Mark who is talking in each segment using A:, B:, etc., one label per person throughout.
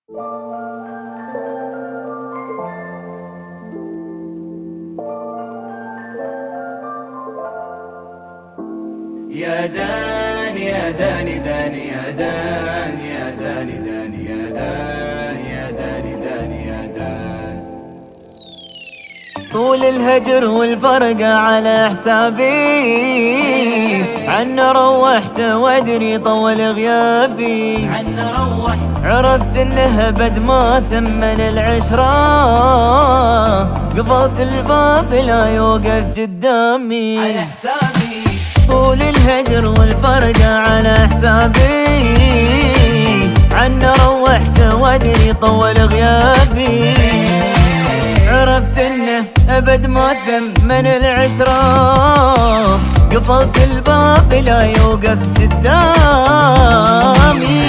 A: يا دان يا داني داني يا دان يا داني داني يا دان يا داني داني يا دان. طول الهجر والفرقة على حسابي، عنا روحت وادري طول غيابي. عنا روحت عرفت انه بد ما ثمن العشرة، قفلت الباب لا يوقف قدامي على حسابي. طول الهجر والفرقة على حسابي، عنا روحت وادري طول غيابي. عرفت انه ابد ما ثمن العشرة، قفلت الباب لا يوقف قدامي.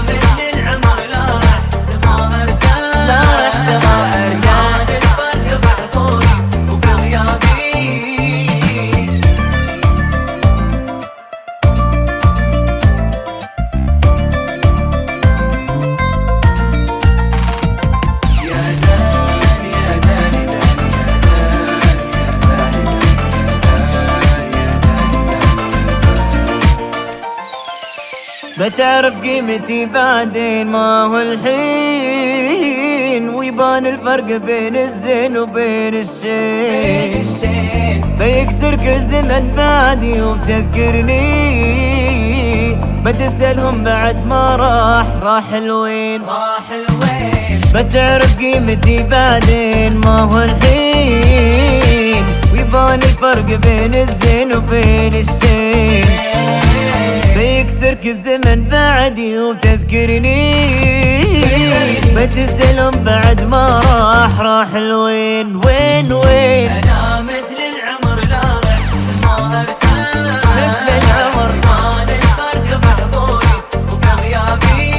A: بتعرف قيمتي بعدين ما هو الحين، ويبان الفرق بين الزين وبين الشين. بيكسرك الزمن بعدي وبتذكرني، بتسألهم بعد ما راح الوين. بتعرف قيمتي بعدين ما هو الحين، ويبان الفرق بين الزين وبين الشين. بيكسرك الزمن بعدي وبتذكرني، بتسألهم بعد ما راح الوين. وين
B: أنا مثل العمر لا رحت ما ارتاح،
A: مثل العمر
B: ما الفرق في حضوري وفي غيابي.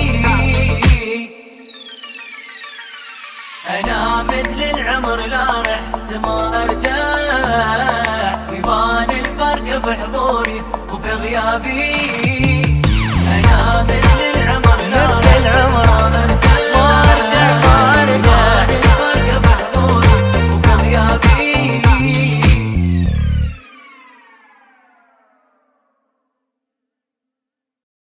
B: أنا مثل العمر لا رحت ما ارجع، ويبان الفرق في حضوري وفي غيابي.